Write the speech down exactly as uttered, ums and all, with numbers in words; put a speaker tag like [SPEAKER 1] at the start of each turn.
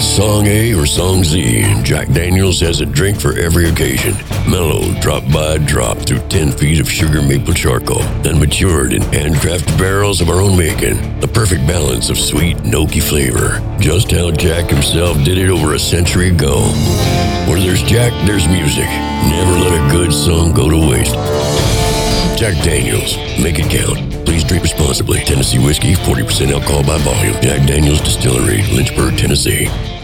[SPEAKER 1] Song A or Song Z, Jack Daniels has a drink for every occasion. Mellow, drop by drop through ten feet of sugar maple charcoal, then matured in handcrafted barrels of our own making. The perfect balance of sweet and oaky flavor. Just how Jack himself did it over a century ago. Where there's Jack, there's music. Never let a good song go to waste. Jack Daniels, make it count. Please drink responsibly. Tennessee whiskey, forty percent alcohol by volume. Jack Daniels Distillery, Lynchburg, Tennessee.